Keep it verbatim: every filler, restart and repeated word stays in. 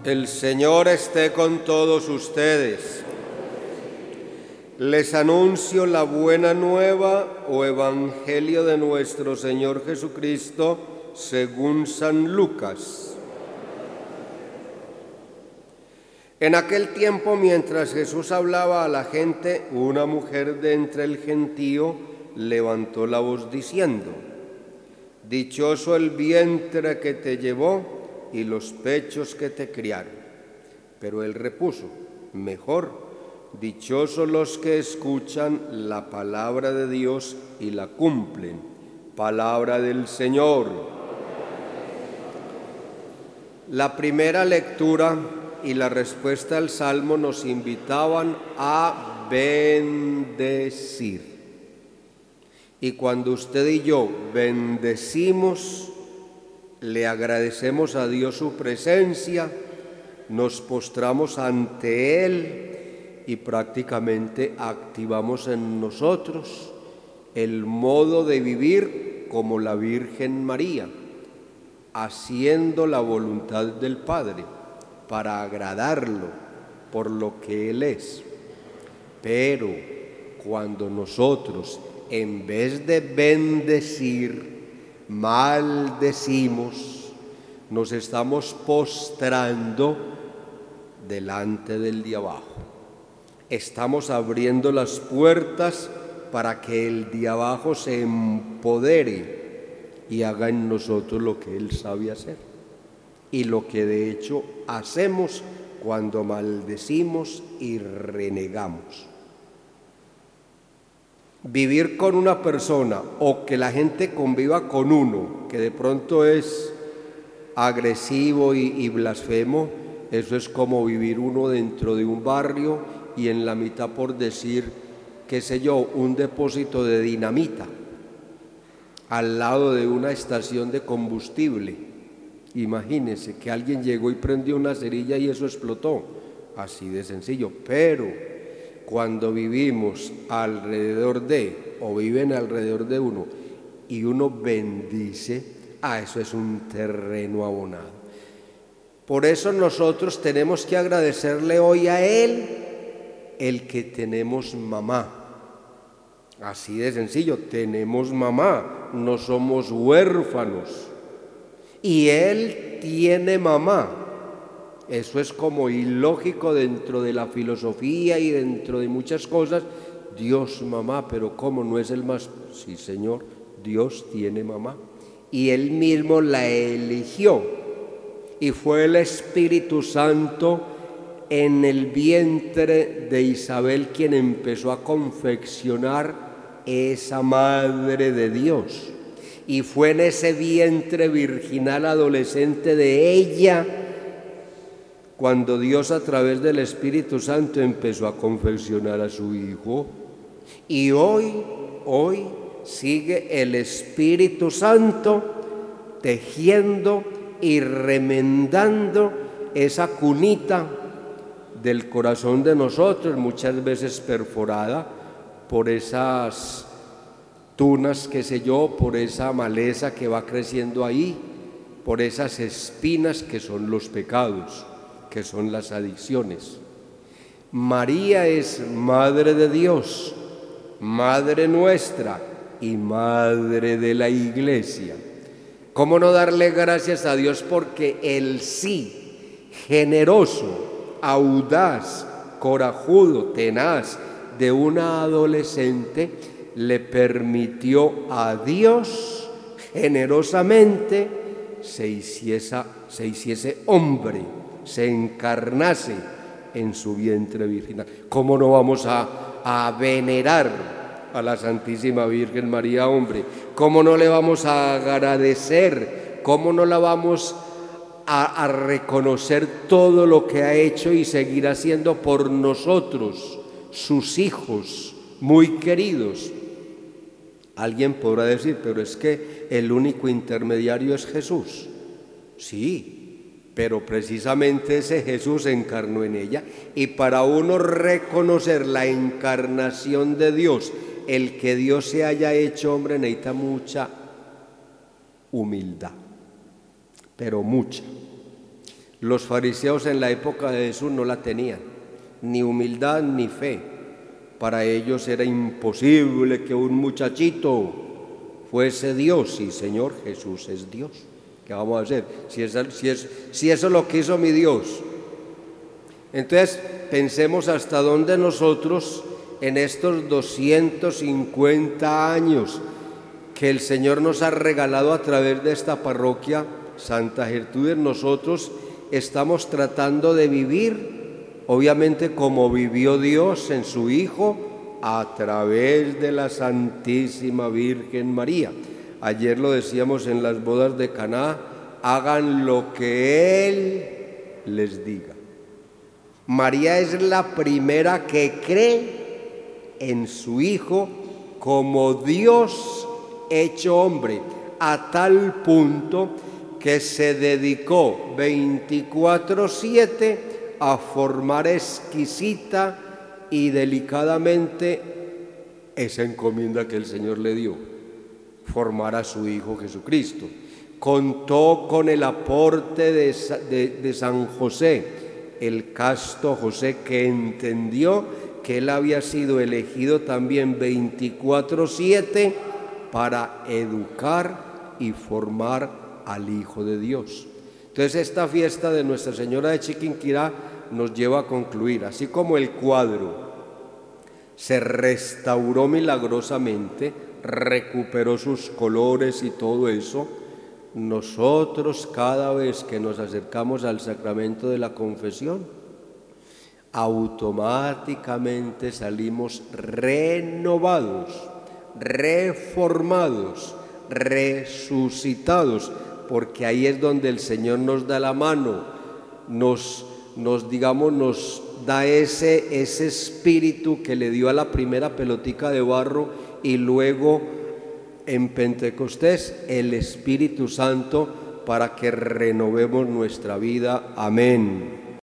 El Señor esté con todos ustedes. Les anuncio la buena nueva o evangelio de nuestro Señor Jesucristo según San Lucas. En aquel tiempo, mientras Jesús hablaba a la gente, una mujer de entre el gentío levantó la voz diciendo: Dichoso el vientre que te llevó y los pechos que te criaron. Pero él repuso: mejor, dichosos los que escuchan la palabra de Dios y la cumplen. Palabra del Señor. La primera lectura y la respuesta al Salmo nos invitaban a bendecir. Y cuando usted y yo bendecimos, le agradecemos a Dios su presencia, nos postramos ante Él y prácticamente activamos en nosotros el modo de vivir como la Virgen María, haciendo la voluntad del Padre para agradarlo por lo que Él es. Pero cuando nosotros, en vez de bendecir, maldecimos, nos estamos postrando delante del de abajo. Estamos abriendo las puertas para que el de abajo se empodere y haga en nosotros lo que él sabe hacer y lo que de hecho hacemos cuando maldecimos y renegamos. Vivir con una persona o que la gente conviva con uno que de pronto es agresivo y, y blasfemo, eso es como vivir uno dentro de un barrio y en la mitad, por decir, qué sé yo, un depósito de dinamita al lado de una estación de combustible. Imagínense que alguien llegó y prendió una cerilla y eso explotó, así de sencillo. Pero cuando vivimos alrededor de, o viven alrededor de uno, y uno bendice, ah, eso es un terreno abonado. Por eso nosotros tenemos que agradecerle hoy a Él el que tenemos mamá. Así de sencillo, tenemos mamá, no somos huérfanos. Y Él tiene mamá. Eso es como ilógico dentro de la filosofía y dentro de muchas cosas. Dios mamá, pero ¿cómo no es el más? Sí, Señor, Dios tiene mamá. Y Él mismo la eligió. Y fue el Espíritu Santo en el vientre de Isabel quien empezó a confeccionar esa madre de Dios. Y fue en ese vientre virginal adolescente de ella cuando Dios a través del Espíritu Santo empezó a confeccionar a su Hijo. Y hoy, hoy sigue el Espíritu Santo tejiendo y remendando esa cunita del corazón de nosotros, muchas veces perforada por esas tunas, qué sé yo, por esa maleza que va creciendo ahí, por esas espinas que son los pecados, que son las adicciones. María es Madre de Dios, Madre nuestra y Madre de la Iglesia. ¿Cómo no darle gracias a Dios porque el sí generoso, audaz, corajudo, tenaz de una adolescente le permitió a Dios generosamente se hiciese, se hiciese hombre, se encarnase en su vientre virginal? ¿Cómo no vamos a, a venerar a la Santísima Virgen María, hombre? ¿Cómo no le vamos a agradecer? ¿Cómo no la vamos a, a reconocer todo lo que ha hecho y seguirá haciendo por nosotros, sus hijos muy queridos? Alguien podrá decir, pero es que el único intermediario es Jesús. Sí, pero precisamente ese Jesús se encarnó en ella, y para uno reconocer la encarnación de Dios, el que Dios se haya hecho hombre, necesita mucha humildad, pero mucha. Los fariseos en la época de Jesús no la tenían, ni humildad ni fe. Para ellos era imposible que un muchachito fuese Dios. Y Señor, Jesús es Dios. ¿Qué vamos a hacer? Si, es, si, es, si eso lo quiso mi Dios. Entonces, pensemos hasta dónde nosotros, en estos doscientos cincuenta años que el Señor nos ha regalado a través de esta parroquia Santa Gertrudis, nosotros estamos tratando de vivir, obviamente como vivió Dios en su Hijo, a través de la Santísima Virgen María. Ayer lo decíamos en las bodas de Caná, hagan lo que Él les diga. María es la primera que cree en su Hijo como Dios hecho hombre, a tal punto que se dedicó veinticuatro siete a formar exquisita y delicadamente esa encomienda que el Señor le dio, formar a su Hijo Jesucristo. Contó con el aporte de, de, de San José, el casto José, que entendió que él había sido elegido también veinticuatro siete para educar y formar al Hijo de Dios. Entonces esta fiesta de Nuestra Señora de Chiquinquirá nos lleva a concluir, así como el cuadro se restauró milagrosamente, recuperó sus colores y todo eso, nosotros cada vez que nos acercamos al sacramento de la confesión, automáticamente salimos renovados, reformados, resucitados, porque ahí es donde el Señor nos da la mano, nos, nos digamos, nos da ese, ese espíritu que le dio a la primera pelotica de barro, y luego en Pentecostés el Espíritu Santo para que renovemos nuestra vida. Amén.